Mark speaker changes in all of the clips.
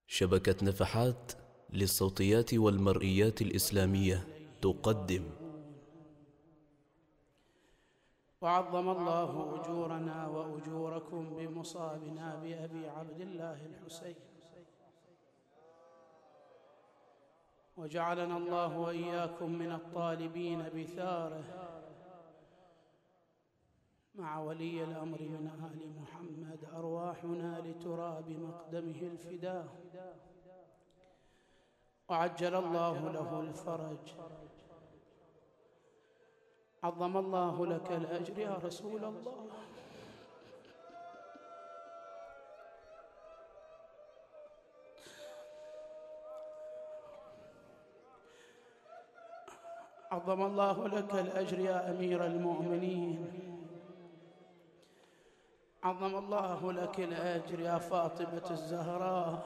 Speaker 1: شبكة نفحات للصوتيات والمرئيات الإسلامية تقدم.
Speaker 2: وعظم الله أجورنا وأجوركم بمصابنا بأبي عبد الله الحسين، وجعلنا الله وإياكم من الطالبين بثاره مع ولي الأمر من آل محمد، أرواحنا لتراب مقدمه الفداء، وعجل الله له الفرج. عظم الله لك الأجر يا رسول الله. عظم الله لك الأجر يا أمير المؤمنين. عظم الله لك الأجر يا فاطمة الزهراء.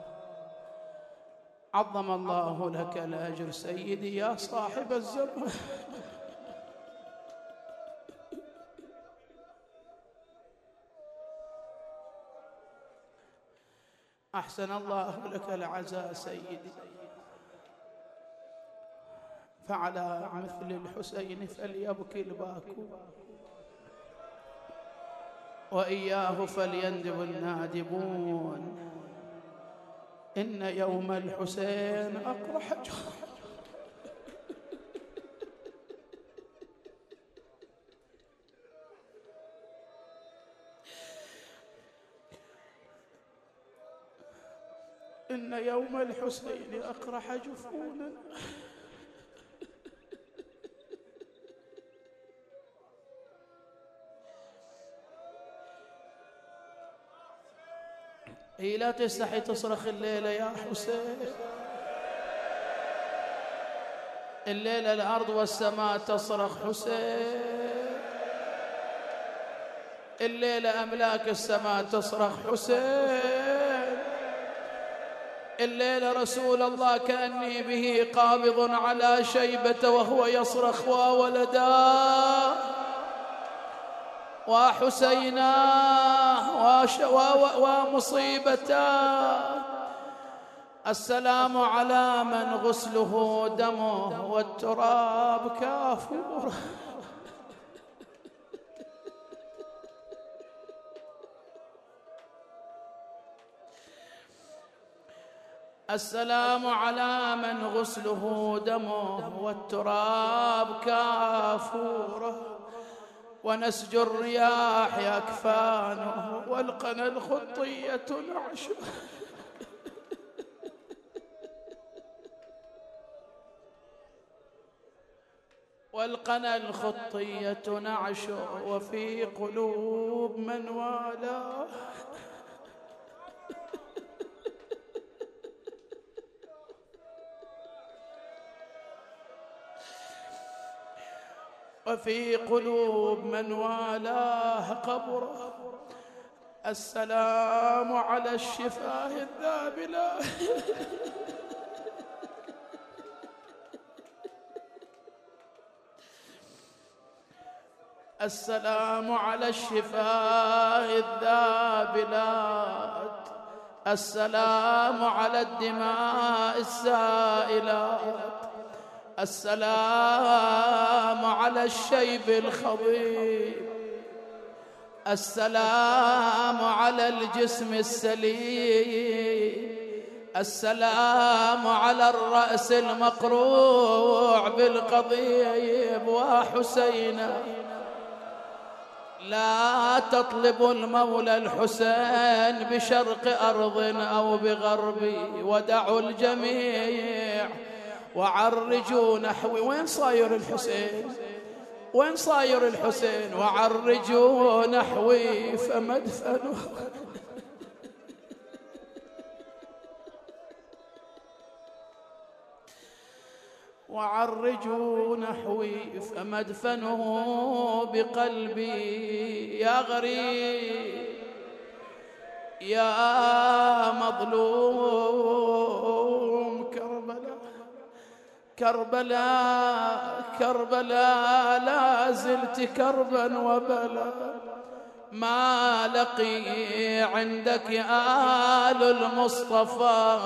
Speaker 2: عظم الله لك الأجر سيدي يا صاحب الزمان. أحسن الله لك العزاء سيدي، فعلى مثل الحسين فليبكي الباكو، وإياه فليندب النادبون، إن يوم الحسين أقرح إن يوم الحسين أقرح جفونا. هي لا تستحي تصرخ الليلة يا حسين، الليلة الأرض والسماء تصرخ حسين، الليلة أملاك السماء تصرخ حسين، الليلة رسول الله كأني به قابض على شيبة وهو يصرخ وولدا وحسينا ومصيبتا. السلام على من غسله دمه والتراب كافور. السلام على من غسله دمه والتراب كافوره، ونسج الرياح أكفانه والقنا الخطية نعشه، والقنا الخطية نعشه، وفي قلوب من والاه وفي قلوب من والاه قبره. السلام على الشفاه الذابلة. السلام على الشفاه الذابلات. السلام على الدماء السائلات. السلام على الشيب الخضيب. السلام على الجسم السليم. السلام على الرأس المقروع بالقضيب. وحسينا لا تطلب المولى الحسين بشرق أرض أو بغرب، ودعوا الجميع وعرجوا نحوي. وين صاير الحسين؟ وين صاير الحسين؟ وعرجوا نحوي فمدفنه. وعرجوا نحوي فمدفنه بقلبي. يا غريب يا مظلوم كربلاء، كربلاء كربلاء لا زلت كربا وبلا، ما لقي عندك آل المصطفى،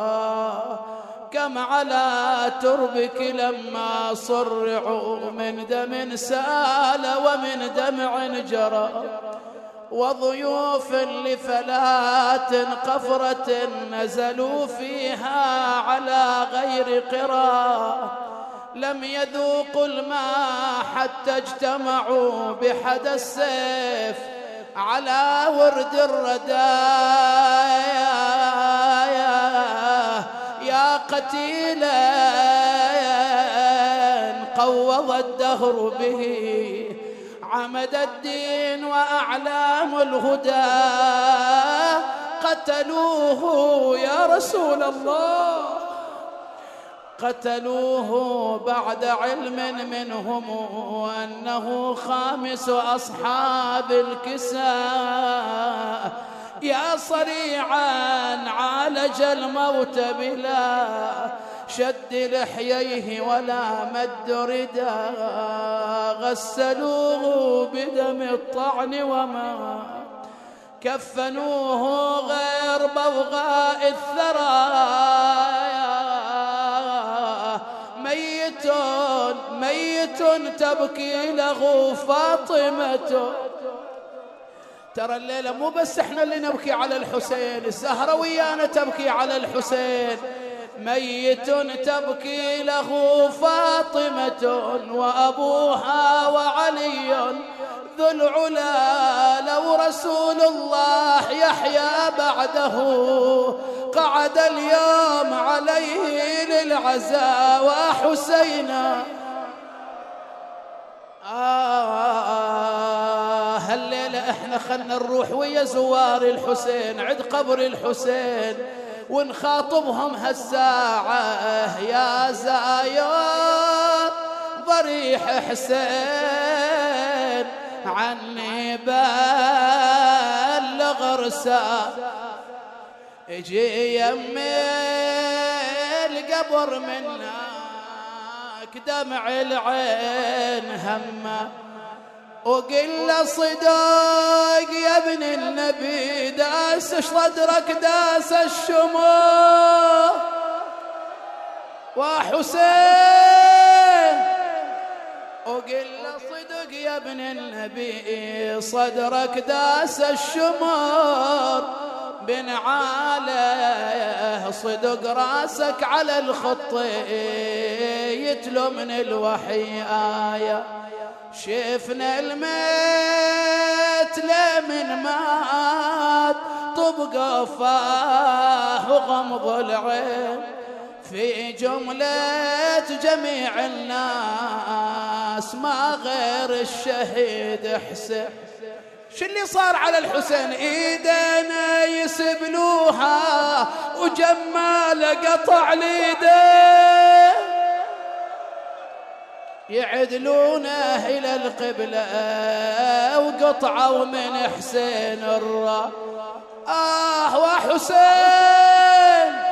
Speaker 2: كم على تربك لما صرعوا من دم سال ومن دمع جرى، وضيوف لفلات قفرة نزلوا فيها على غير قرى، لم يذوقوا الماء حتى اجتمعوا بحد السيف على ورد الردايا، يا قتيلا قوض الدهر به عمد الدين وأعلام الهدى، قتلوه يا رسول الله، قتلوه بعد علم منهم أنه خامس أصحاب الكساء، يا صريعا عالج الموت بلا شد لحييه ولا مد ردا، غسلوه بدم الطعن وما كفنوه غير بوغاء الثرايا، ميت تبكي له فاطمة. ترى الليلة مو بس احنا اللي نبكي على الحسين، الزهرة ويانا تبكي على الحسين، ميت تبكي له فاطمة وأبوها وعلي ذو العلا، لو رسول الله يحيى بعده قعد اليوم عليه للعزاء وحسينا. هالليلة احنا خلنا نروح ويا زوار الحسين عند قبر الحسين ونخاطبهم هالساعة، يا زاير ضريح حسين عني بلغ رسالة، اجي يمي القبر منك دمع العين همه، وقل له صدق يا ابن النبي داس صدرك داس الشموع، وحسين وقل له صدق يا ابن النبي صدرك داس الشمر، بن عاله صدق راسك على الخط يتلو من الوحي آية، شفنا الميت لمن مات طبق فاه وغمض العين، في جملة جميع الناس ما غير الشهيد حسين. شو اللي صار على الحسين؟ ايدينا يسبلوها وجمال قطع ليده، يعدلونه إلى القبلة وقطعوا من حسين الراس. وحسين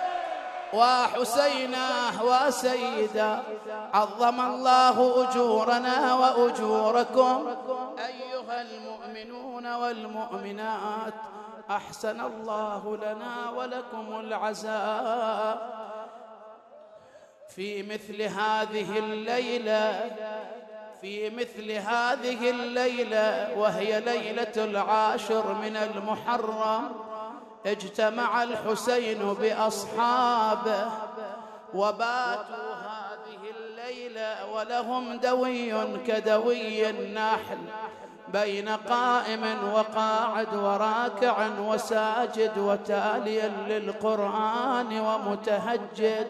Speaker 2: وحسيناه وسيدا، عظم الله أجورنا وأجوركم أيها المؤمنون والمؤمنات، أحسن الله لنا ولكم العزاء في مثل هذه الليلة وهي ليلة 10 من المحرم، اجتمع الحسين بأصحابه وباتوا هذه الليلة ولهم دوي كدوي النحل، بين قائم وقاعد وراكع وساجد وتاليا للقرآن ومتهجد.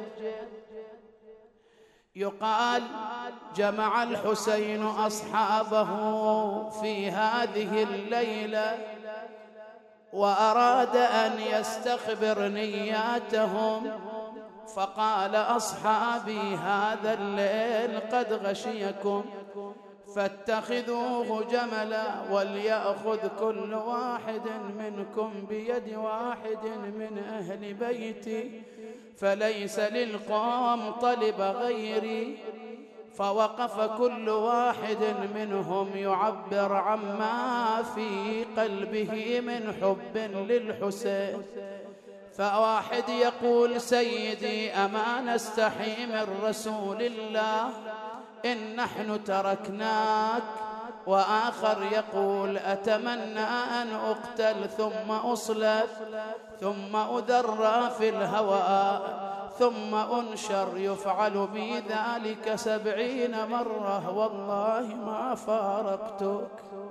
Speaker 2: يقال جمع الحسين أصحابه في هذه الليلة وأراد أن يستخبر نياتهم، فقال أصحابي هذا الليل قد غشيكم فاتخذوه جملا، وليأخذ كل واحد منكم بيد واحد من أهل بيتي، فليس للقوم طلب غيري، فوقف كل واحد منهم يعبر عما في قلبه من حب للحسين. فواحد يقول: سيدي أما نستحي من رسول الله إن نحن تركناك. وآخر يقول: أتمنى أن أقتل ثم أصلب ثم أدرى في الهواء ثم أنشر، يفعل بي ذلك 70 مرة والله ما فارقتك.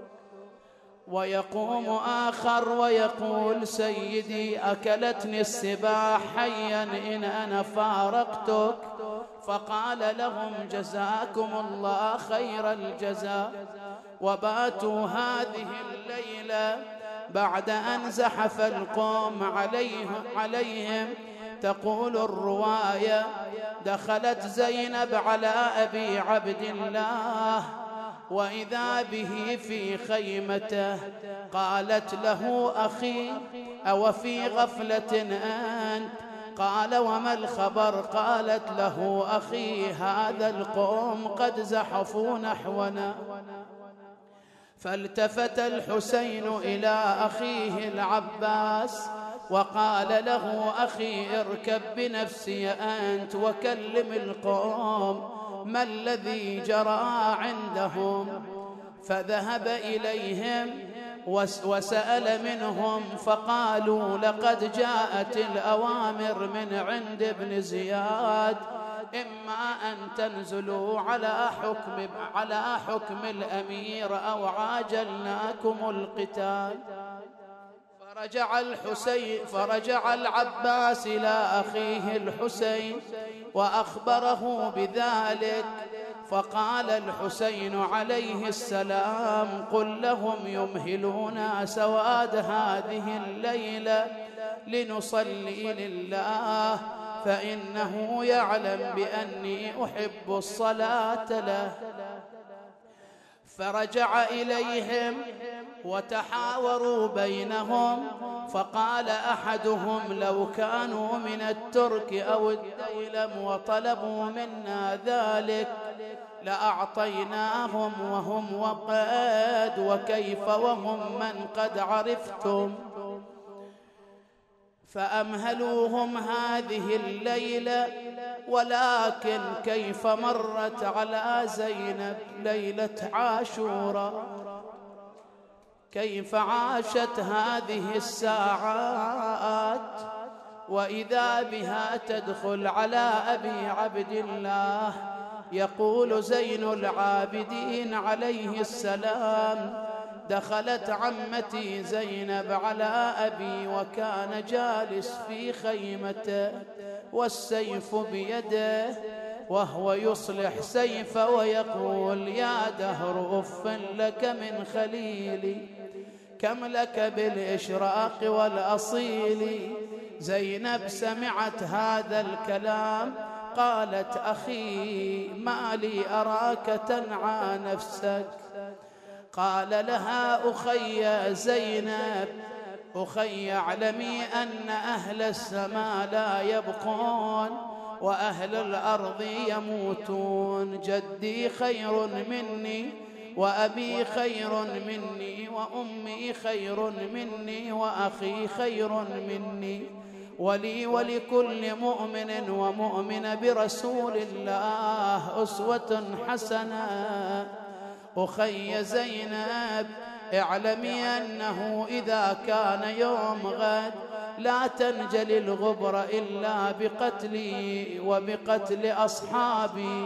Speaker 2: ويقوم آخر ويقول: سيدي أكلتني السباع حيا إن أنا فارقتك. فقال لهم: جزاكم الله خير الجزاء. وباتوا هذه الليلة بعد أن زحف القوم عليهم. تقول الرواية: دخلت زينب على أبي عبد الله وإذا به في خيمته. قالت له: أخي أو في غفلة أنت؟ قال: وما الخبر؟ قالت له: أخي هذا القوم قد زحفوا نحونا. فالتفت الحسين إلى أخيه العباس وقال له: أخي اركب بنفسي أنت وكلم القوم ما الذي جرى عندهم. فذهب إليهم وسأل منهم فقالوا: لقد جاءت الأوامر من عند ابن زياد إما أن تنزلوا على حكم الأمير أو عاجلناكم القتال. فرجع العباس إلى أخيه الحسين وأخبره بذلك. فقال الحسين عليه السلام: قل لهم يمهلون سواد هذه الليلة لنصلي لله فإنه يعلم بأني أحب الصلاة له. فرجع إليهم وتحاوروا بينهم. فقال أحدهم: لو كانوا من الترك أو الديلم وطلبوا منا ذلك لأعطيناهم وهم وقد، وكيف وهم من قد عرفتم. فأمهلوهم هذه الليلة. ولكن كيف مرت على زينب ليلة عاشوراء، كيف عاشت هذه الساعات، وإذا بها تدخل على أبي عبد الله. يقول زين العابدين عليه السلام: دخلت عمتي زينب على أبي وكان جالس في خيمته والسيف بيده وهو يصلح سيفه ويقول: يا دهر أف لك من خليلي، كم لك بالإشراق والأصيل. زينب سمعت هذا الكلام قالت: أخي ما لي أراك تنعى نفسك. قال لها: أخي زينب، أخي اعلمي أن أهل السماء لا يبقون وأهل الأرض يموتون. جدي خير مني وأبي خير مني وأمي خير مني وأخي خير مني، ولي ولكل مؤمن ومؤمن برسول الله أسوة حسنة. أخي زينب، اعلمي أنه إذا كان يوم غد لا تنجلي الغبر إلا بقتلي وبقتل أصحابي.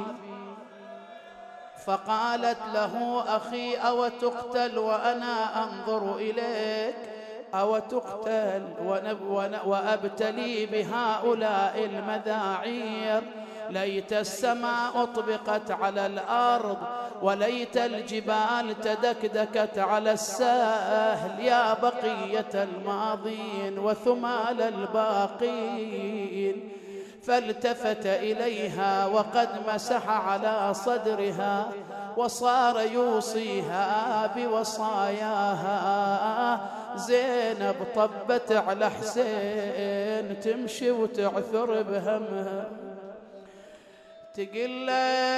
Speaker 2: فقالت له: أخي أو تقتل وأنا أنظر إليك، أو تقتل وأبتلي بهؤلاء المذاعير. ليت السماء أطبقت على الأرض وليت الجبال تدكدكت على الساهل، يا بقية الماضين وثمال الباقين. فالتفت إليها وقد مسح على صدرها وصار يوصيها بوصاياها. زينب طبت على حسين تمشي وتعثر بهمها، تقل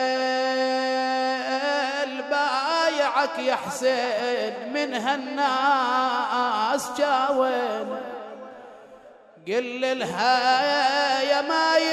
Speaker 2: البايعك يا حسين من هالناس جاوين، قل لها يا ماي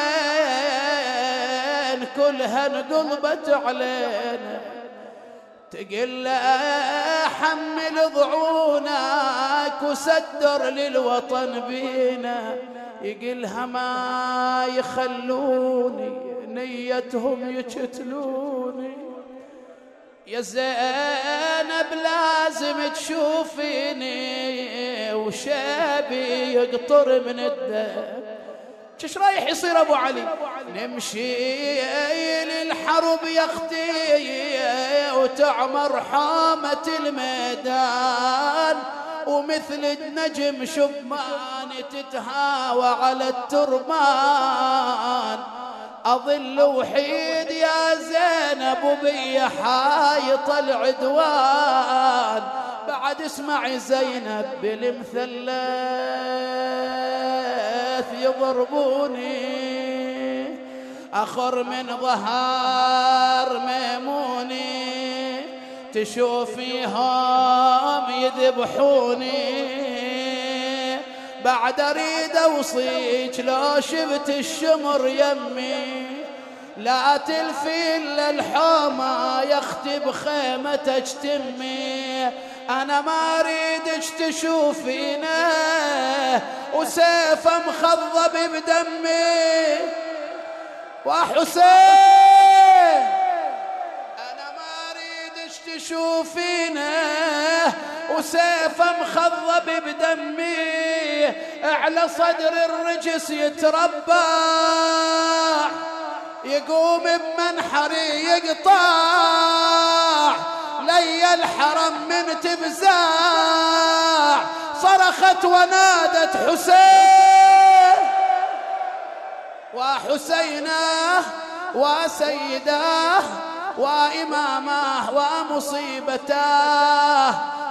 Speaker 2: العين كلها انقلبت علينا، تقل حمل ضعونك وسدر للوطن بينا، يقلها ما يخلوني نيتهم يقتلوني، يا زينب لازم تشوفيني وشابي يقطر من الدم. ايش رايح يصير ابو علي؟ نمشي للحرب يا اختي وتعمر حامة الميدان، ومثل النجم شبان تتهاوى على التربان، أظل وحيد يا زينب وبي حايط العدوان، بعد اسمعي زينب بالمثلث يضربوني، أخر من ظهر ميموني تشوفيهم يذبحوني، بعد أريد أوصيك لو شفت الشمر يمي لا تلفي إلا الحومة يا أختي بخيمتك تمي، أنا ما أريدك تشوفينا وسيفه مخضب بدمي، وحسين أنا ما أريدك تشوفينا وسيفه مخضب بدمي، على صدر الرجس يتربع يقوم بمنحري يقطع لي الحرم من تفزاع، صرخت ونادت حسين وحسينه وسيداه وإمامه ومصيبتاه،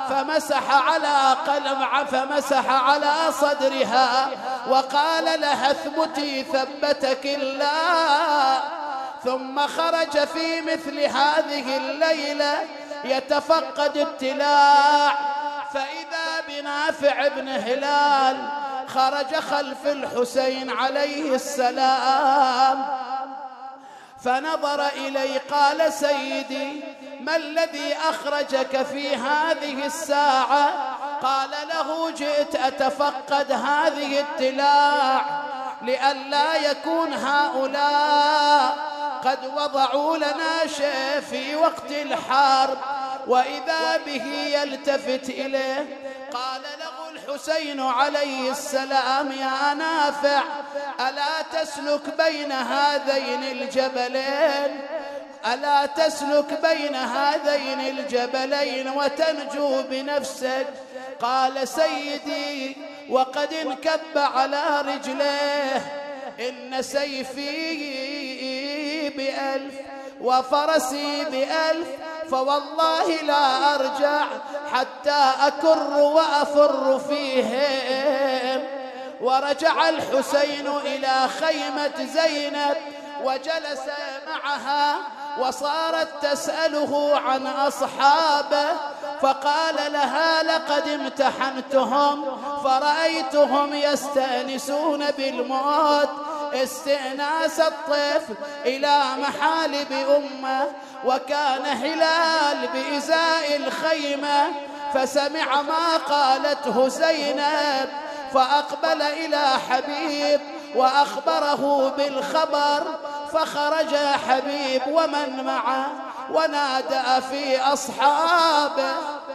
Speaker 2: فمسح على صدرها وقال لها اثبتي ثبتك الله، ثم خرج في مثل هذه الليلة يتفقد ابتلاع، فإذا بنافع بن هلال خرج خلف الحسين عليه السلام، فنظر إليه قال سيدي ما الذي أخرجك في هذه الساعة؟ قال له جئت أتفقد هذه التلاع لئلا يكون هؤلاء قد وضعوا لنا شيء في وقت الحرب. وإذا به يلتفت إليه قال له الحسين عليه السلام يا نافع ألا تسلك بين هذين الجبلين، ألا تسلك بين هذين الجبلين وتنجو بنفسك؟ قال سيدي وقد انكب على رجليه إن سيفي ب1000 وفرسي ب1000 فوالله لا أرجع حتى أكر وأفر فيهم. ورجع الحسين إلى خيمة زينب وجلس معها وصارت تسأله عن أصحابه، فقال لها لقد امتحنتهم فرأيتهم يستأنسون بالموت استئناس الطفل إلى محالب أمه، وكان هلال بإزاء الخيمة فسمع ما قالته زينب فأقبل إلى حبيب وأخبره بالخبر، فخرج حبيب ومن معه ونادى في أصحابه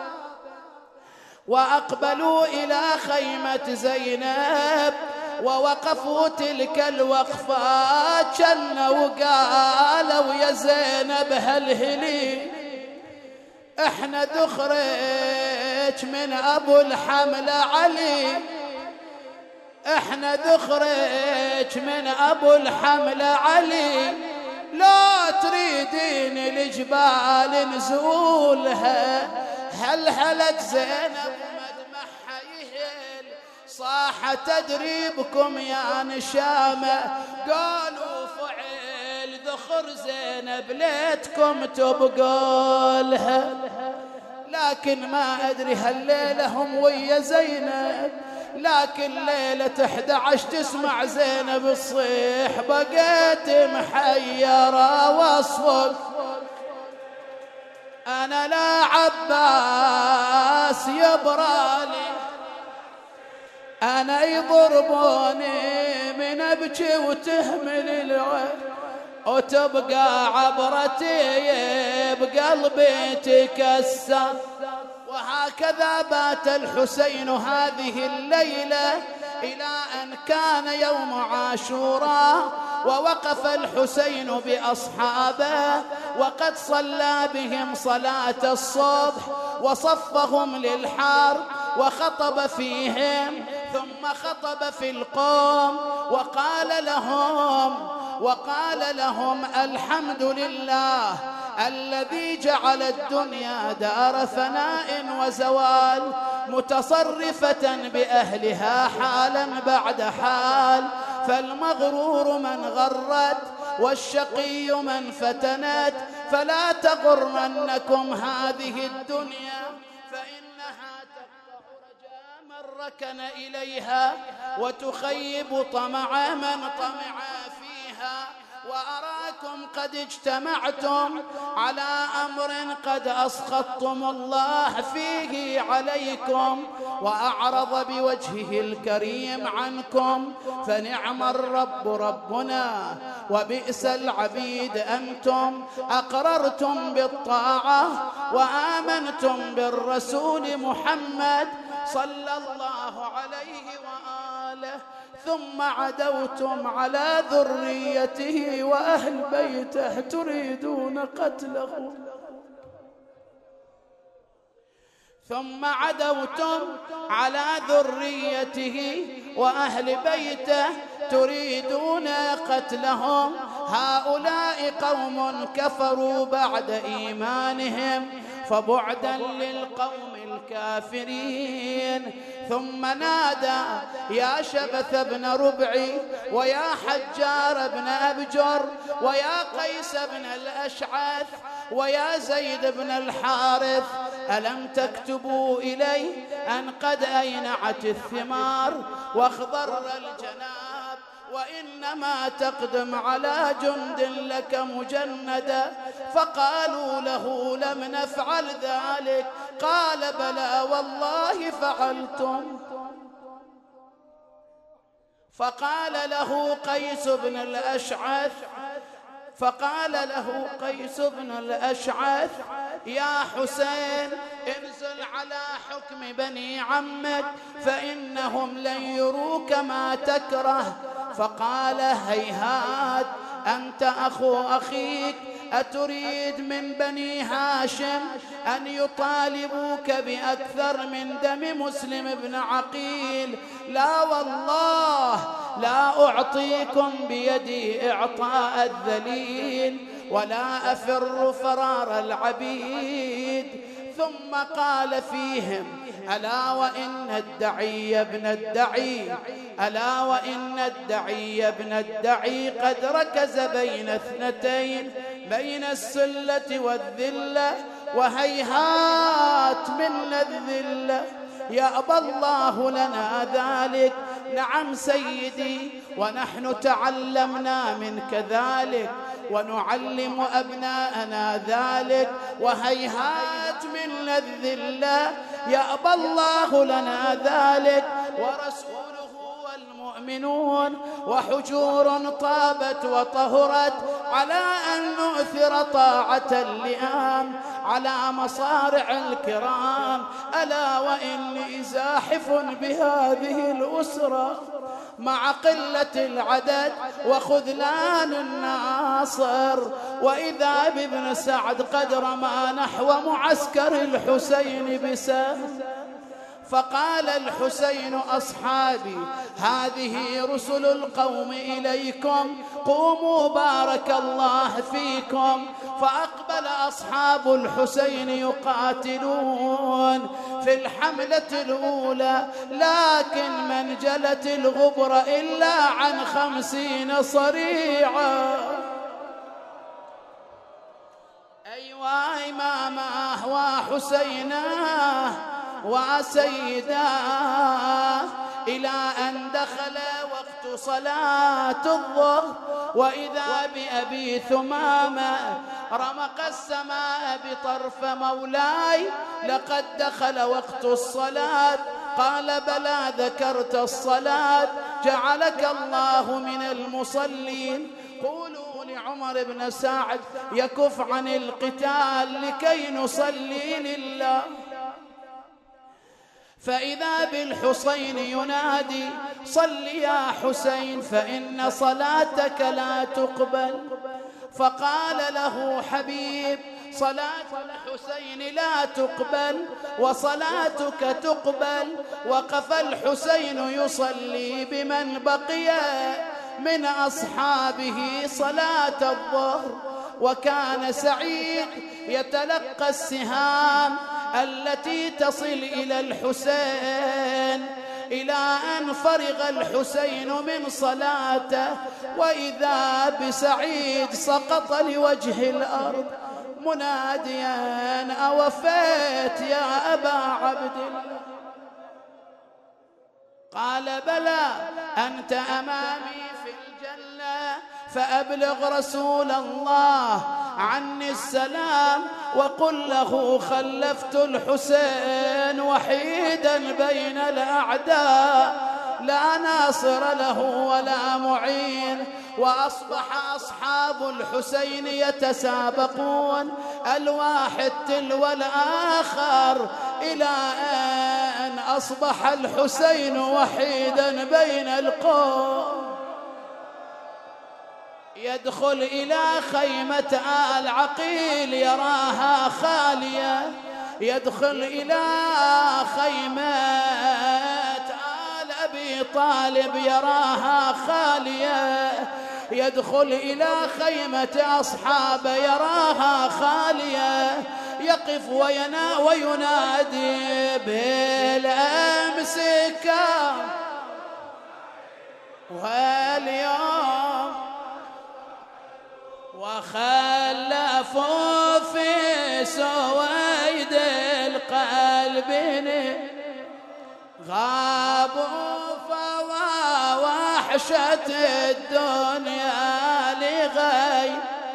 Speaker 2: وأقبلوا إلى خيمة زينب ووقفوا تلك الوقفات كنا وقالوا يا زينب هلهلي احنا ذخرك من أبو الحمل علي، احنا ذخرك من أبو الحمل علي، لا تريدين الجبال نزولها. هلهلت زينب مدمعها يهل صاح تدري بكم يا نشامة، قالوا فعل الاخر زينب ليتكم تبقولها، لكن ما ادري هالليله هم ويا زينب، لكن ليله 11 تسمع زينب الصيح بقيت محيره واصفق. انا لا عباس يبرالي، انا يضربوني من ابكي وتهمل العين، وتبقى عبرتي بقلبي تكسر. وهكذا بات الحسين هذه الليلة إلى أن كان يوم عاشوراء، ووقف الحسين بأصحابه وقد صلى بهم صلاة الصبح وصفهم للحرب وخطب فيهم، ثم خطب في القوم وقال لهم الحمد لله الذي جعل الدنيا دار فناء وزوال، متصرفة بأهلها حالا بعد حال، فالمغرور من غرت والشقي من فتنت، فلا تغرنكم هذه الدنيا فإنها تقطع رجاء من ركن إليها وتخيب طمع من طمع فيها. وأراكم قد اجتمعتم على أمر قد أسخطتم الله فيه عليكم وأعرض بوجهه الكريم عنكم، فنعم الرب ربنا وبئس العبيد أنتم، أقررتم بالطاعة وآمنتم بالرسول محمد صلى الله عليه وآله، ثم عدوتم على ذريته وأهل بيته تريدون قتله، ثم عدوتم على ذريته وأهل بيته تريدون قتلهم. هؤلاء قوم كفروا بعد إيمانهم، فبعدا للقوم الكافرين. ثم نادى يا شبث بن ربعي ويا حجار بن أبجر ويا قيس بن الأشعث ويا زيد بن الحارث، ألم تكتبوا إلي أن قد أينعت الثمار واخضر الجناب، وإنما تقدم على جند لك مجندا؟ فقالوا له لم نفعل ذلك. قال بلى والله فعلتم. فقال له قيس بن الأشعث يا حسين انزل على حكم بني عمك فإنهم لن يروك ما تكره. فقال هيهات أنت أخو أخيك، أتريد من بني هاشم أن يطالبوك بأكثر من دم مسلم بن عقيل؟ لا والله لا أعطيكم بيدي إعطاء الذليل ولا أفر فرار العبيد. ثم قال فيهم ألا وإن الدعي ابن الدعي قد ركز بين اثنتين، بين السلة والذلة، وهيهات من الذلة، يأبى الله لنا ذلك. نعم سيدي، ونحن تعلمنا منك ذلك ونعلم أبناءنا ذلك، وهيهات من الذلة يأبى الله لنا ذلك ورسوله والمؤمنون، وحجور طابت وطهرت على أن نؤثر طاعة اللئام على مصارع الكرام. ألا وإني زاحف بهذه الأسرة مع قلة العدد وخذلان الناصر، وإذا بابن سعد قد رمى نحو معسكر الحسين بسهم. فقال الحسين أصحابي هذه رسل القوم إليكم، قوموا بارك الله فيكم. فأقبل أصحاب الحسين يقاتلون في الحملة الأولى، لكن من جلت الغبر إلا عن 50 صريعا. وإمامه وحسيناه وسيداه، إلى أن دخل وقت صلاة الظهر، وإذا بأبي ثمامة رمق السماء بطرف مولاي: لقد دخل وقت الصلاة. قال: بلى، ذكرت الصلاة، جعلك الله من المصلين. قولوا لعمر بن سعد يكف عن القتال لكي نصلي لله. فإذا بالحسين ينادي: صل يا حسين فإن صلاتك لا تقبل. فقال له حبيب: صلاة الحسين لا تقبل وصلاتك تقبل. وقف الحسين يصلي بمن بقي من أصحابه صلاة الظهر، وكان سعيد يتلقى السهام التي تصل إلى الحسين، إلى أن فرغ الحسين من صلاته، وإذا بسعيد سقط لوجه الأرض مناديا: أوفيت يا أبا عبد الله؟ قال: بلى، أنت أمامي في الجنة، فأبلغ رسول الله عني السلام، وقل له خلفت الحسين وحيدا بين الأعداء، لا ناصر له ولا معين. وأصبح أصحاب الحسين يتسابقون الواحد تلو الآخر، إلى أن أصبح الحسين وحيدا بين القوم. يدخل إلى خيمة آل عقيل يراها خالية، يدخل إلى خيمة آل أبي طالب يراها خالية، يدخل إلى خيمة أصحاب يراها خالية. يقف وينادي: بالأمسك واليوم وخلفوا في سويد القلب غابوا فوا وحشة الدنيا لغي،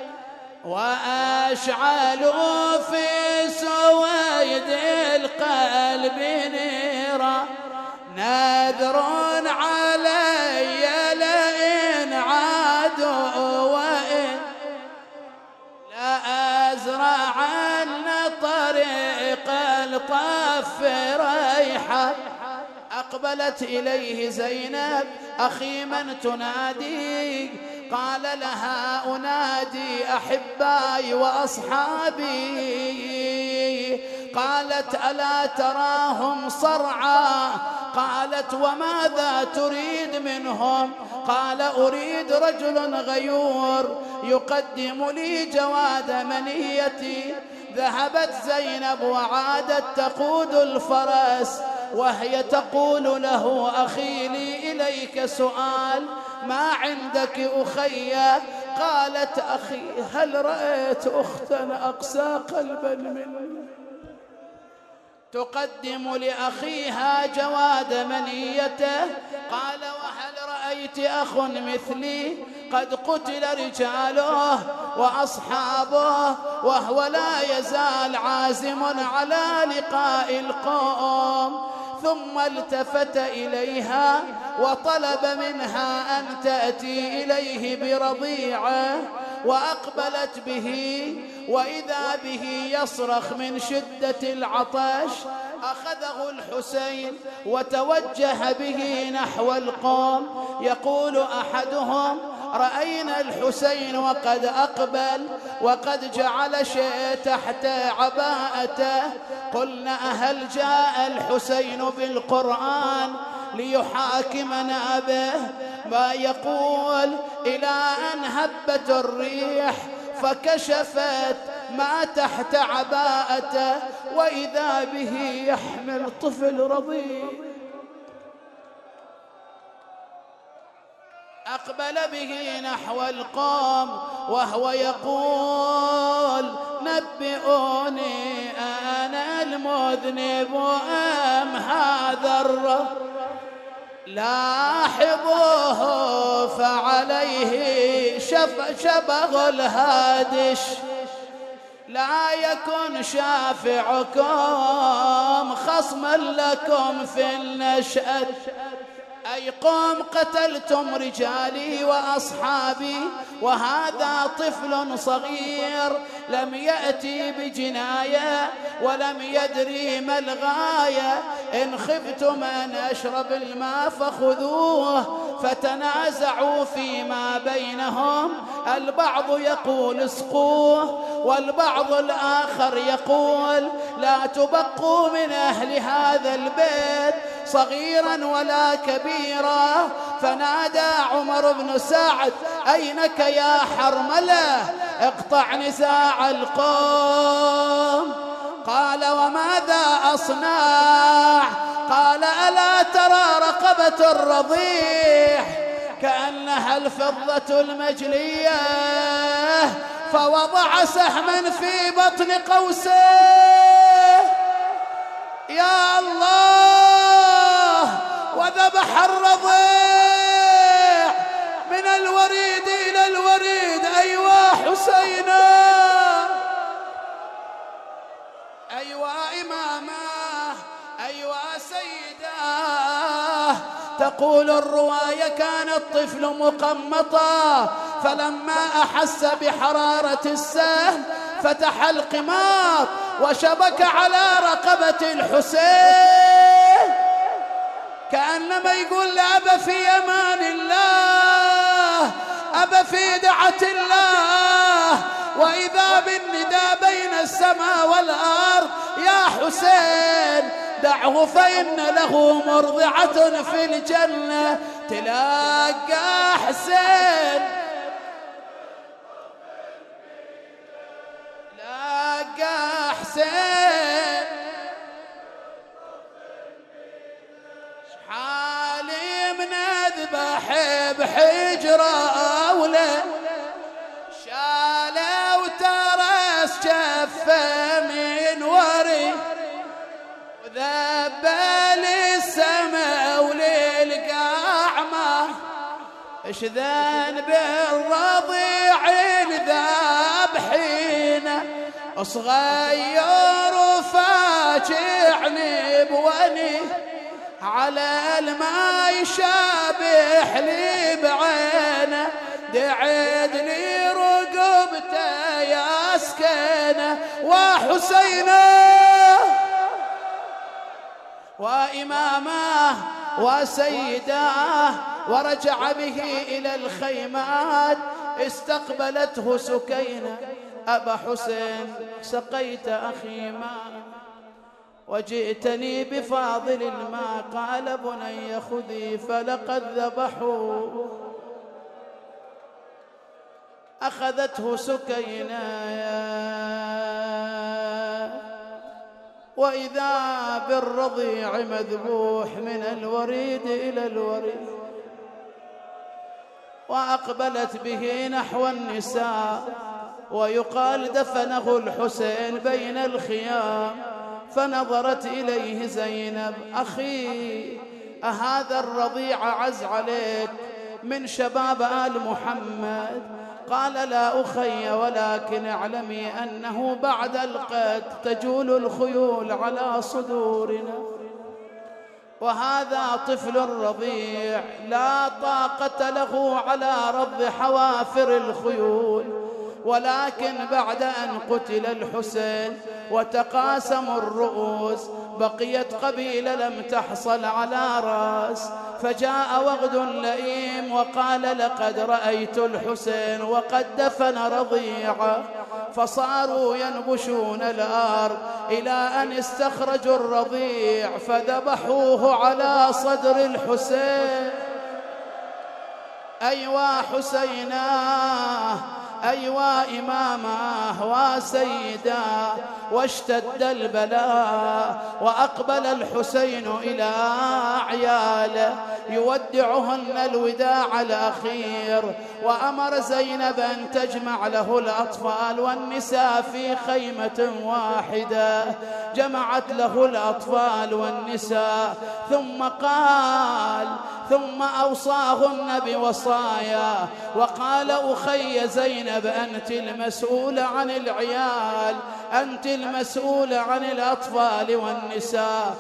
Speaker 2: وأشعلوا في سويد القلب نيرا، نذر علي لئن عادوا وإن لأزرعن طريق الطف ريحة. أقبلت إليه زينب: أخي من تنادي؟ قال لها: أنادي أحبائي وأصحابي. قالت: ألا تراهم صرعى؟ قالت: وماذا تريد منهم؟ قال: أريد رجل غيور يقدم لي جواد منيتي. ذهبت زينب وعادت تقود الفرس، وهي تقول له: أخي لي إليك سؤال، ما عندك أخي؟ قالت: أخي هل رأيت أختا أقسى قلبا مني تقدم لأخيها جواد منيته؟ قال: وهل رأيت أخ مثلي قد قتل رجاله وأصحابه وهو لا يزال عازم على لقاء القوم؟ ثم التفت إليها وطلب منها أن تأتي إليه برضيعه، وأقبلت به، وإذا به يصرخ من شدة العطش. أخذه الحسين وتوجه به نحو القوم. يقول أحدهم: رأينا الحسين وقد أقبل وقد جعل شيء تحت عباءته. قلنا: هل جاء الحسين بالقرآن ليحاكمنا به؟ ما يقول إلى أن هبت الريح فكشفت ما تحت عباءته، وإذا به يحمل طفل رضيع. أقبل به نحو القوم وهو يقول نبئوني أنا المذنب أم هذا الرب لاحظوه فعليه شبغ الهادش لا يكن شافعكم خصما لكم في النشأة أي قوم قتلتم رجالي وأصحابي وهذا طفل صغير لم يأتي بجناية ولم يدري ما الغاية إن خفتم أن أشرب الماء فخذوه فتنازعوا فيما بينهم البعض يقول اسقوه والبعض الآخر يقول لا تبقوا من أهل هذا البيت صغيرا ولا كبيرا فنادى عمر بن سعد أينك يا حرملة اقطع نزاع القوم قال وماذا أصنع قال ألا ترى رقبة الرضيع كأنها الفضة المجلية فوضع سهما في بطن قوسه يا الله وذبح الرضيع من الوريد إلى الوريد أيوا حسينا أيوا إماما أيوا سيدا تقول الرواية كان الطفل مقمطا فلما أحس بحرارة السهم فتح القماط وشبك على رقبة الحسين كأنما يقول أبا في أمان الله أبا في دعة الله وإذا بالنداء بين السماء والأرض يا حسين دعه فإن له مرضعة في الجنة تلاقى حسين لاقى حسين شحالي من اذبح بحجره وله شاله وترس جفه من وري وذبل السما وللقاعمه ايش ذنب الرضيع الذابحين صغير وفاجعني بوني على الماء يشابح لي بعينه دعيد لي رقبته يا سكينه وحسينه وإمامه وسيداه ورجع به إلى الخيمات استقبلته سكينة أبا حسين سقيت أخي ماء وجئتني بفاضل الماء قال بني خذي فلقد ذبحوا أخذته سكينة وإذا بالرضيع مذبوح من الوريد إلى الوريد وأقبلت به نحو النساء ويقال دفنه الحسين بين الخيام فنظرت إليه زينب أخي أهذا الرضيع عز عليك من شباب آل محمد قال لا أخي ولكن اعلمي أنه بعد القتل تجول الخيول على صدورنا وهذا طفل رضيع لا طاقة له على رض حوافر الخيول ولكن بعد أن قتل الحسين وتقاسموا الرؤوس بقيت قبيلة لم تحصل على رأس فجاء وغد لئيم وقال لقد رأيت الحسين وقد دفن رضيعه فصاروا ينبشون الأرض إلى أن استخرجوا الرضيع فذبحوه على صدر الحسين أيوا حسيناه أيوا إماماه وسيدا، واشتد البلاء وأقبل الحسين إلى عياله يودعهن الوداع الأخير، وأمر زينب أن تجمع له الأطفال والنساء في خيمة واحدة. جمعت له الأطفال والنساء ثم أوصاهن بوصايا وقال: أخي زينب، أنت المسؤولة عن العيال، أنت المسؤولة عن الأطفال والنساء،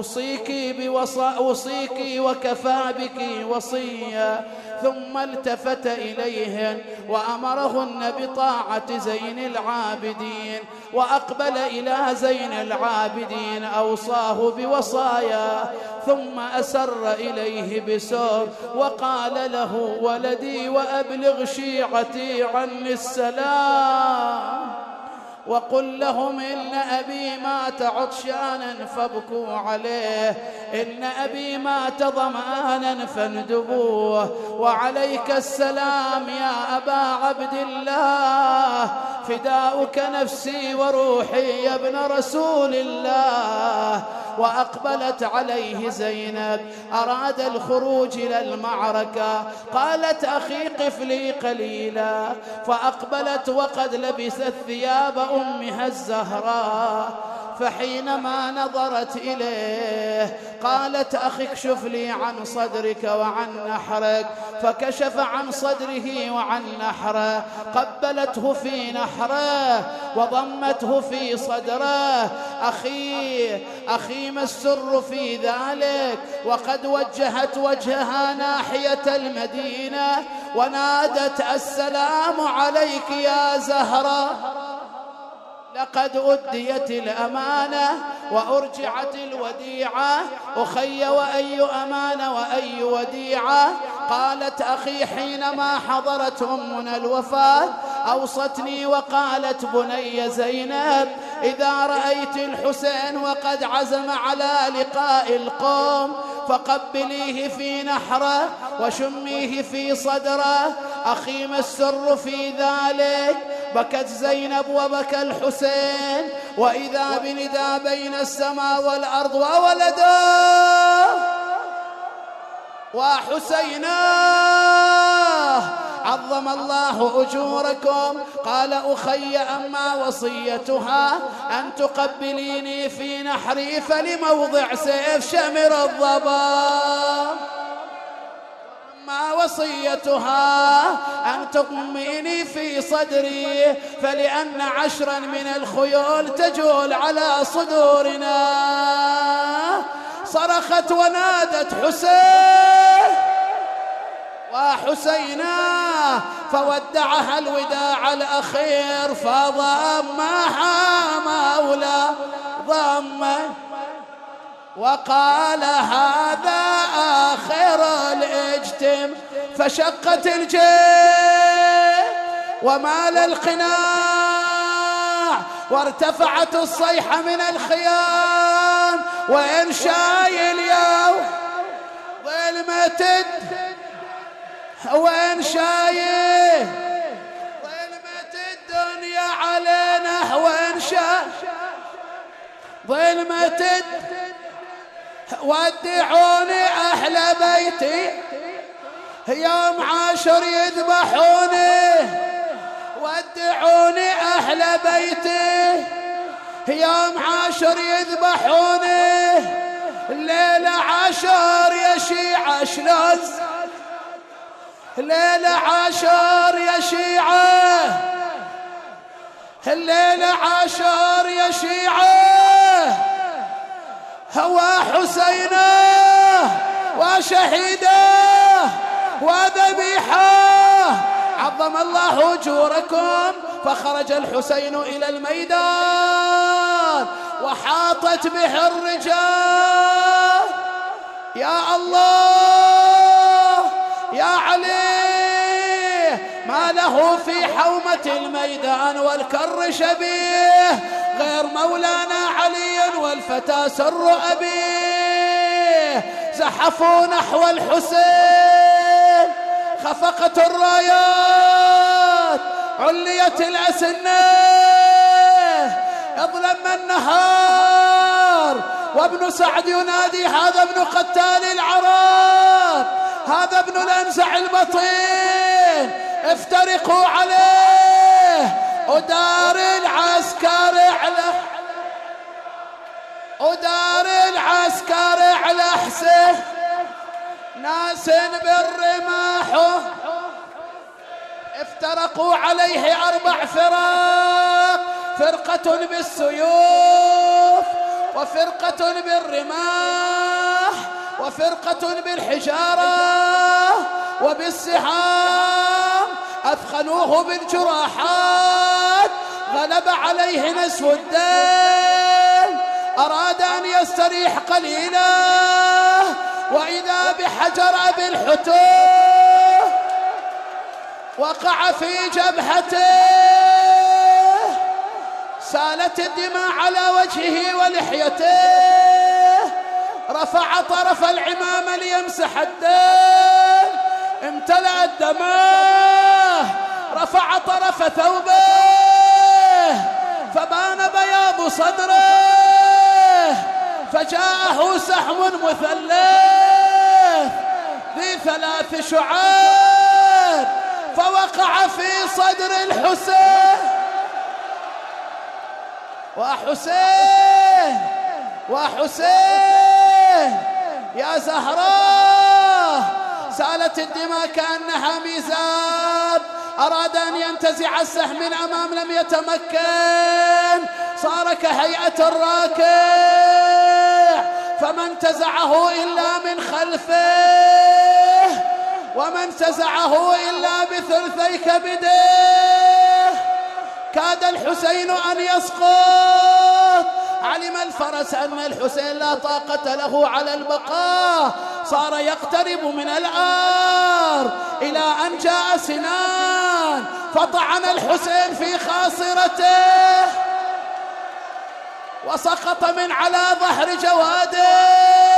Speaker 2: أوصيك وكفى بك وصية. ثم التفت إليهن وأمرهن بطاعة زين العابدين، وأقبل إلى زين العابدين أوصاه بوصايا، ثم أسر إليه بسر وقال له: ولدي، وأبلغ شيعتي عني السلام، وقل لهم إن أبي مات عطشانا فابكوا عليه، إن أبي مات ظمآنا فاندبوه، وعليك السلام يا أبا عبد الله، فداؤك نفسي وروحي يا ابن رسول الله. وأقبلت عليه زينب، أراد الخروج إلى المعركة، قالت: أخي قف لي قليلا، فأقبلت وقد لبست ثياب أمها الزهراء، فحينما نظرت إليه قالت: أخي اكشف لي عن صدرك وعن نحرك، فكشف عن صدره وعن نحره، قبلته في نحره وضمته في صدره. أخي ما السر في ذلك؟ وقد وجهت وجهها ناحية المدينة ونادت: السلام عليك يا زهرة، لقد أديت الأمانة وأرجعت الوديعة. أخي، وأي أمانة وأي وديعة؟ قالت: أخي حينما حضرت أمنا الوفاة أوصتني وقالت: بني زينب، إذا رأيت الحسين وقد عزم على لقاء القوم فقبليه في نحره وشميه في صدره. أخي ما السر في ذلك؟ بكت زينب وبكى الحسين، وإذا بنداء بين السماء والأرض: وولده وحسيناه عظم الله أجوركم. قال: أخي، أما وصيتها أن تقبليني في نحري فلموضع سيف شمر الضباب، وصيتها أن تضميني في صدري فلأن 10 من الخيول تجول على صدورنا. صرخت ونادت: حسين وحسينا، فودعها الوداع الأخير فضمها مولى ضمه وقال: هذا آخر الاجتم. فشقت الجيب ومال القناع وارتفعت الصيحة من الخيام، وإن شاي اليوم ظلمة وإن شاي ظلمة الدنيا علينا، وإن شاي ظلمة ودعوني أهل بيتي يوم عاشر يذبحوني، ودعوني أهل بيتي يوم عاشر يذبحوني. الليلة عاشر يا شيعة، شلون الليلة عاشر يا شيعة، الليلة عاشر يا شيعة، هو حسينه وشهيده وذبيحه عظم الله أجوركم. فخرج الحسين إلى الميدان وحاطت به الرجال: يا الله يا علي، ما له في حومة الميدان والكر شبيه غير مولانا علي والفتى سر أبيه. زحفوا نحو الحسين، خفقت الرايات، عليت الأسنة اظلم النهار وابن سعد ينادي هذا ابن قتال العرب، هذا ابن الأنزع البطين، افترقوا عليه. ودار العسكر على حسه ناس بالرماح افترقوا عليه 4 فرق، فرقة بالسيوف وفرقة بالرماح وفرقة بالحجارة وبالسهام، أثخنوه بالجراحات، غلب عليه نسف الدين، أراد أن يستريح قليلا وإذا بحجر بالحتوه وقع في جبهته، سالت الدماء على وجهه ولحيته، رفع طرف العمامة ليمسح الدم، امتلأ الدماء، رفع طرف ثوبه فبان بياض صدره، فجاءه سهم مثلث ذي 3 شعاب فوقع في صدر الحسين. وحسين يا زهراء، سالت الدماء كأنها ميزاب، أراد أن ينتزع السهم من أمام لم يتمكن، صار كهيئة الراكع، فما انتزعه إلا من خلفه وما انتزعه إلا بثلثي كبده، كاد الحسين أن يسقط، علم الفرس أن الحسين لا طاقة له على البقاء، صار يقترب من الآر إلى أن جاء سنان فطعن الحسين في خاصرته وسقط من على ظهر جواده،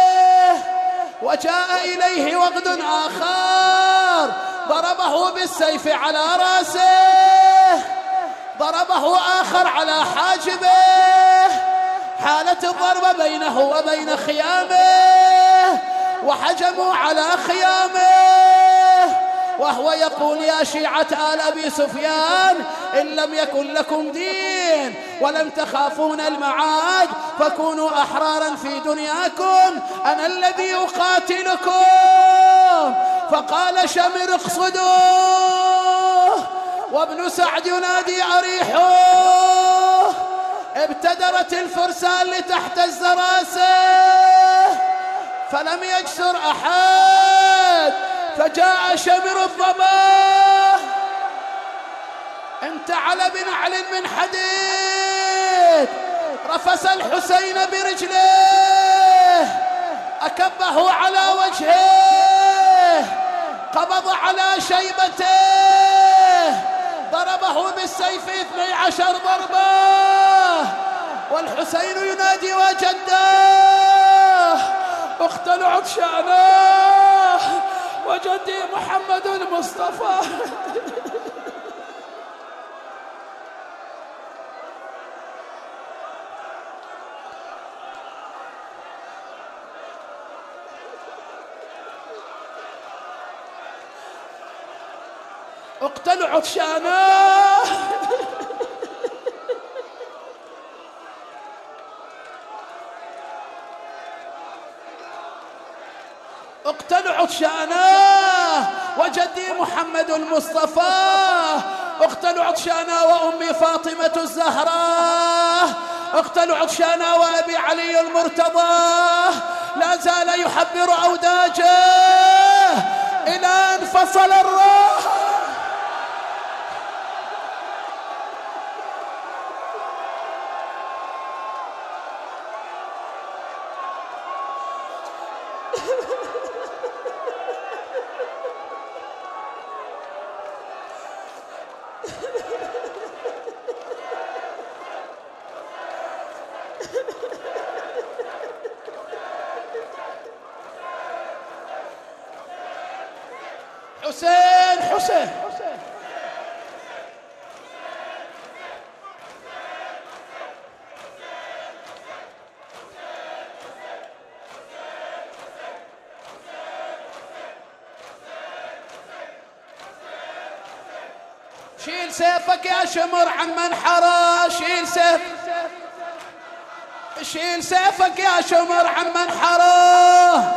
Speaker 2: وجاء إليه وغد آخر ضربه بالسيف على رأسه، ضربه آخر على حاجبه، حالت الضربة بينه وبين خيامه وحجموا على خيامه، وهو يقول يا شيعة آل أبي سفيان إن لم يكن لكم دين ولم تخافون المعاد فكونوا أحرارا في دنياكم، أنا الذي أقاتلكم. فقال شمر اقصدوه، وابن سعد ينادي أريحوه، ابتدرت الفرسان لتحتز راسه فلم يجسر أحد، فجاء شمر الضباه انتعل بنعل من حديد، رفس الحسين برجله، أكبه على وجهه، قبض على شيبته، ضربه بالسيف 12 ضربة، والحسين ينادي وجداه اقتلوا عطشاناه وجدي محمد المصطفى. اقتلوا عطشاناه اقتلوا عطشاناه وجدي محمد المصطفى، اقتلوا عطشاناه وأمي فاطمة الزهراء، اقتلوا عطشاناه وأبي علي المرتضى، لا زال يحبر أوداجه إلى أن فصل الروح. حسين شيل سيفك يا شمر عن منحره، شيل سيف، شيل سيفك يا شمر عن منحره،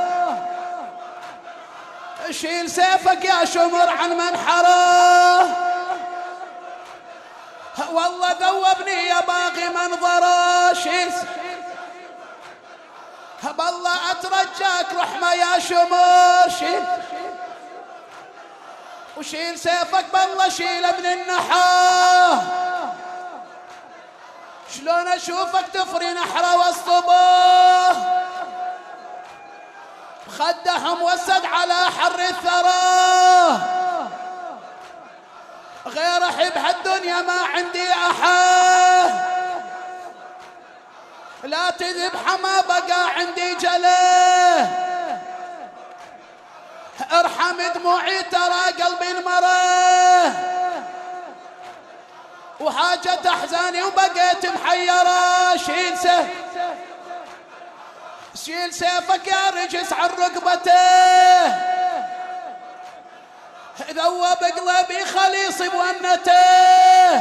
Speaker 2: شيل سيفك يا شمر عن منحره. والله ذوبني يا باغي منظره، شيل بالله اترجاك رحمه يا شمر، شيل وشيل سيفك بالله شيله من النحاه. شلون اشوفك تفري نحره واصطبه، خده موسد على حر الثرى، غير احب هالدنيا ما عندي احد، لا تذبح ما بقى عندي جله، ارحم دموعي ترى قلبي انمره، وحاجة احزاني وبقيت محيره. شيل سيف، شيل سيفك يا رجس عن ركبته، ذوب قلبي خليص بونته،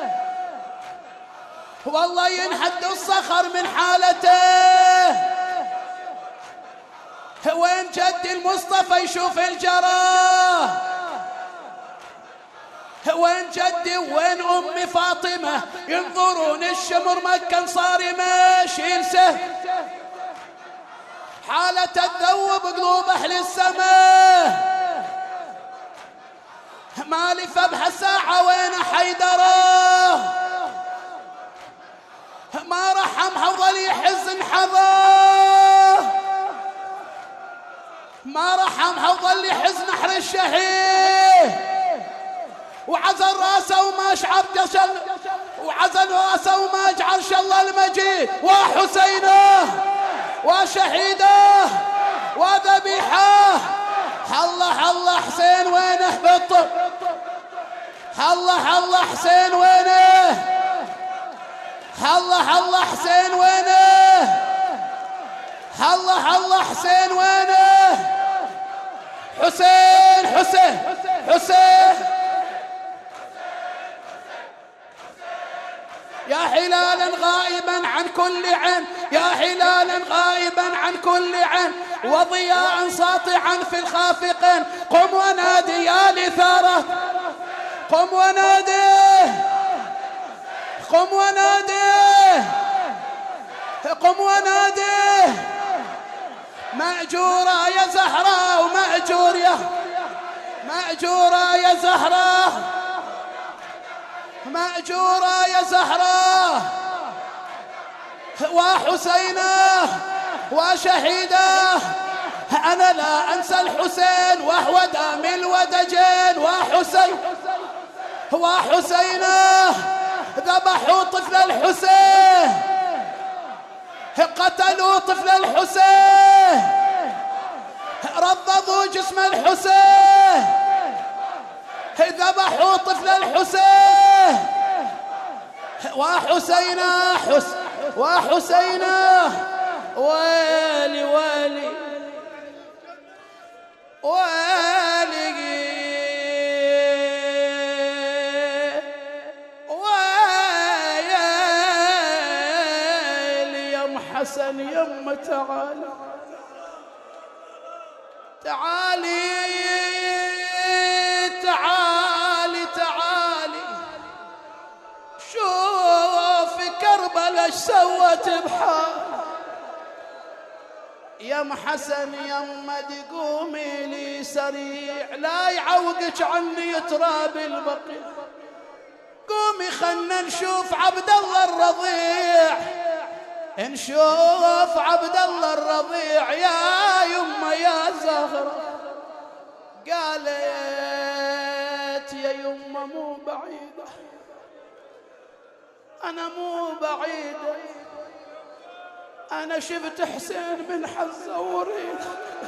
Speaker 2: والله ينحد الصخر من حالته. وين جدي المصطفى يشوف الجراه، وين جدي وين امي فاطمه ينظرون الشمر مكان صارمه. شيل سيف حالة تذوب قلوب اهل السماء، مالي فبح الساعة وين حيدره، ما رحم وظل يحز انحظاه، ما رحم وظل يحز نحر الشهيد، وعزل راسه وما شعر جشل، وعزل راسه وما جعرش الله المجيد، وحسينه وشهيده وذبيحه. الله الله حسين وينه بالطب، الله الله حسين وينه، الله الله حسين وينه، الله الله حسين وينه. حسين حسين حسين يا هلالا غائبا عن كل عين، يا هلالا غائبا عن كل عين، وضياء ساطعا في الخافقين. قم ونادي يا لثاره، قم ونادي، قم ونادي، قم ونادي. مأجورة يا زهراء، ومأجور يا مأجورة يا زهراء، مأجورة يا زهراء، وحسينة وشهيدة. أنا لا أنسى الحسين وهو دام الودجين، وحسين وحسينة ذبحوا طفل الحسين، قتلوا طفل الحسين، رضضوا جسم الحسين، ذبحوا طفل الحسين. وحسينة وحسينة ويلي ويلي ويلي ويلي يا ام حسن يما تعالي تعالي تعالي تعالي، شوفي كربلاء ايش سوت بحال. يا ام حسن يما دي قومي لي سريع، لا يعوقك عني تراب البقيع، قومي خلنا نشوف عبد الله الرضيع، نشوف عبد الله الرضيع يا يما يا زهرة. قالت يا يما مو بعيدة، أنا مو بعيدة، أنا شفت حسين من حزة وريده،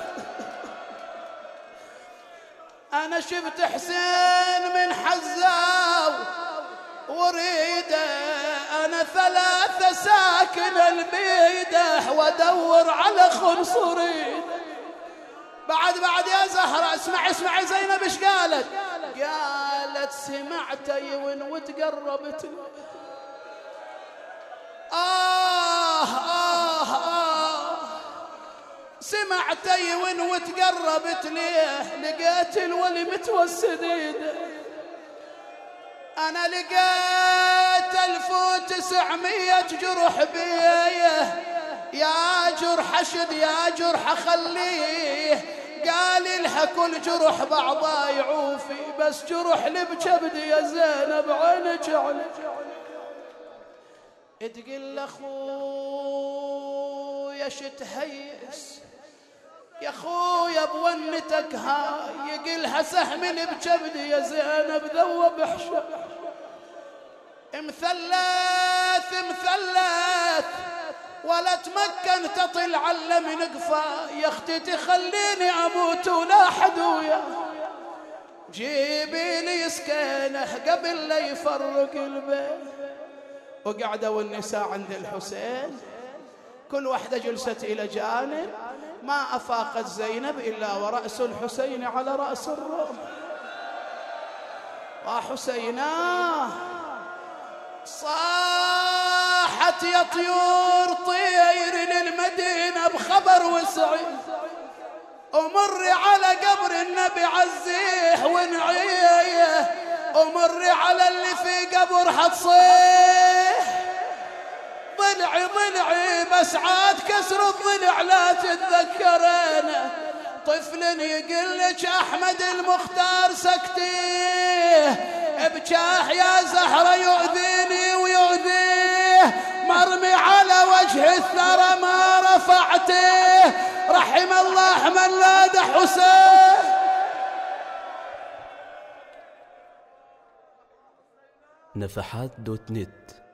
Speaker 2: أنا شفت حسين من حزة وريده، أنا 3 ساكن البيده وأدور على خمس ريده. بعد يا زهرة اسمعي زينب ايش قالت؟ قالت سمعت يون وتقربت سمعت يون وتقربت ليه لقيت الولي متوسد ايده انا لقيت 1900 جرح بيه يا جرح اشد يا جرح اخليه قال لها كل جرح بعضها يعوفي بس جرح لبكبدي يا زينب عينك علي تقول اخويا شتهيس يا خويا بونتك هاي يقلها سهمي بكبدي يا زينب ذوب حشا مثلث مثلث ولا تمكن تطل على من قفا يا اختي تخليني اموت ولا حد ويا جيبي لي سكينه قبل لا يفرق البيت وقعدوا النساء عند الحسين كل واحدة جلست إلى جانب ما أفاقت زينب إلا ورأس الحسين على رأس الروم وحسينا صاحت يا طيور طير للمدينة بخبر وسعي ومر على قبر النبي عزيه ونعيه ومر على اللي في قبر حتصيح ضلعي ضلعي بس عاد كسر الضلع لا تتذكرين طفل يقلك احمد المختار سكتيه بجاه يا زهرة يؤذيني ويؤذيه مرمي على وجه الثرى ما رفعته رحم الله من نادى حسين
Speaker 1: نفحات.net